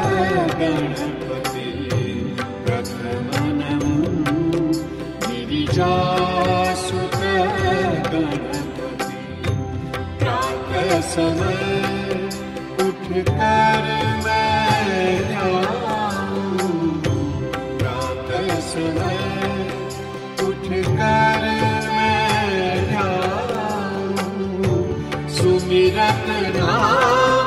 गणपति प्रथमनमु गिरिजासुत गणपति प्रातः समय उठकर मैं जाऊं प्रातः समय उठकर मैं जाऊं सुमिरत नाम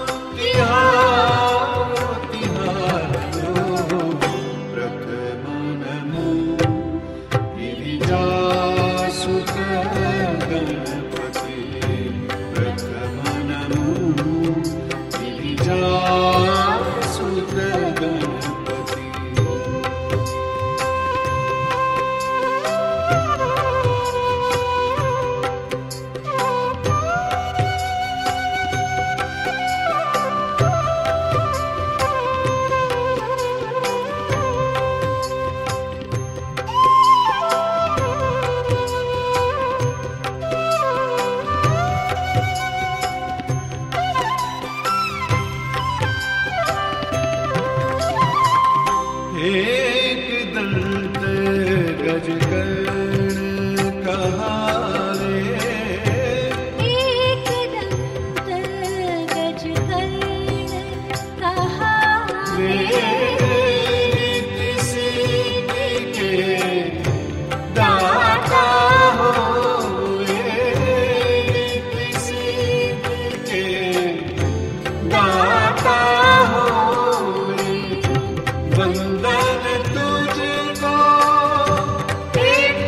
प्रथमनमु गिरिजासुत गणपति प्रथमनमु गिरिजासुत गणपति एक दंत गजकर्ण कहारे एक दंत गजकर्ण कहारे किसी के दाता हो किसी के दाता हो वंदन तुझको हे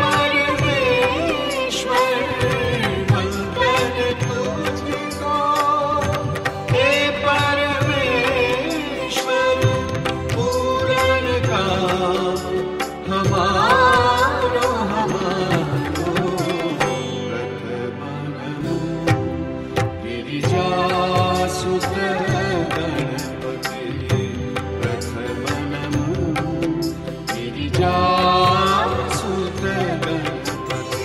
परमेश्वर वंदन तुझको हे परमेश्वर पूरन का हमारो प्रथमनमु गिरिजासुत गणपति प्रथमनमु गिरिजासुत गणपति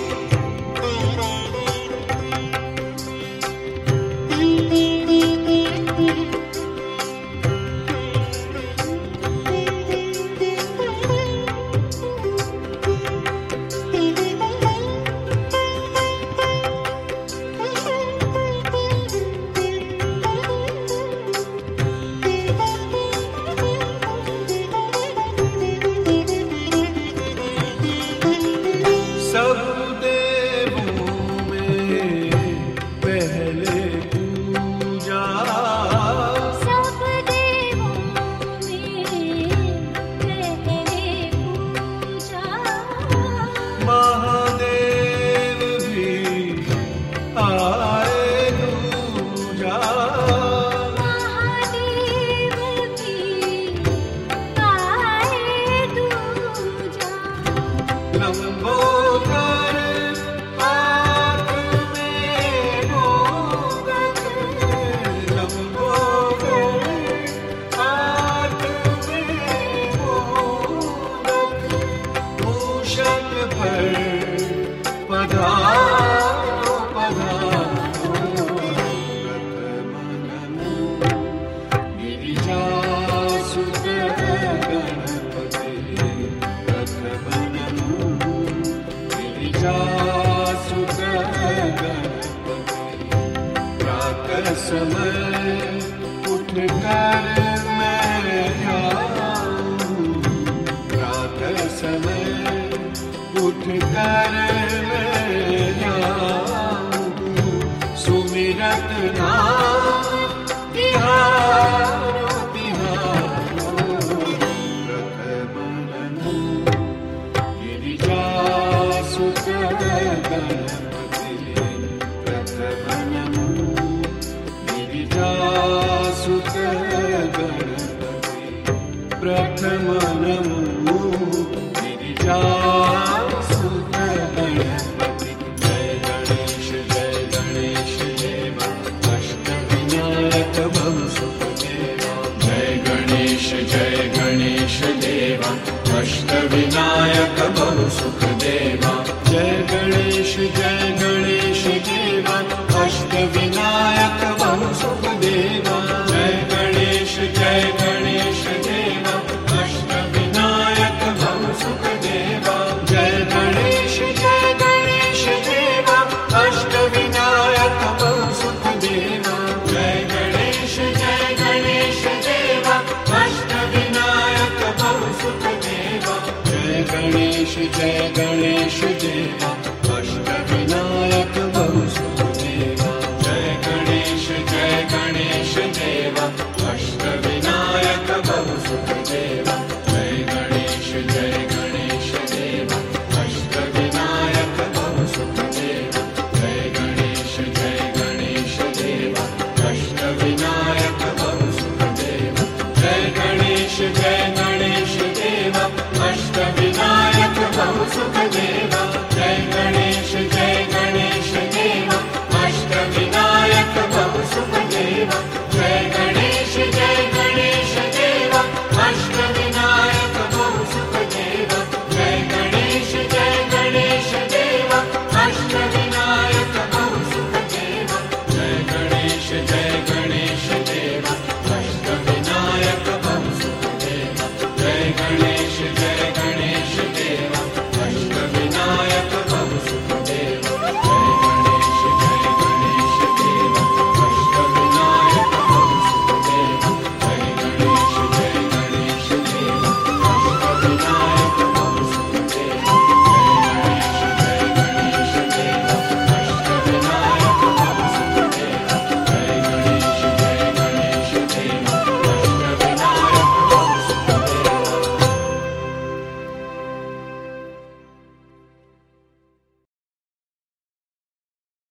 सब देवों में पहले पूजा सब देवों में पहले पूजा महादेव भी आए दूजा महादेव भी आए दूजा लंबोदर हाथ में मोदक लंबोदर हाथ में मोदक मूषक पर पधारो पधारो प्रथमनमु गिरिजासुत गणपति प्रथमनमु गिरिजासुत गणपति प्रातः समय उठकर मैं जाऊं प्रातः समय उठकर मैं जाऊं सुमिरत नाम तिहारो तिहारो प्रथमनमु गिरिजासुत गणपति प्रथमनमु गिरिजासुत गणपति प्रथमनमु गिरिजासुत गणपति जय गणेश देव अष्टविनायक भव सुखदेवा जय गणेश देव अष्टविनायक भव सुखदेवा जय गणेश देवा अष्टविनायक भव सुखदेवा जय गणेश जय गणेश देवा अष्टविनायक बहु सुख देवा जय गणेश देवा अष्टविनायक बहु सुख देवा जय गणेश देवा अष्टविनायक बहु सुख देवा जय गणेश देवा अष्टविनायक बहु सुख देवा जय गणेश देवा अष्टविनायक बहु सुख देवा जय गणेश देवा अष्टविनायक बहु सुख देवा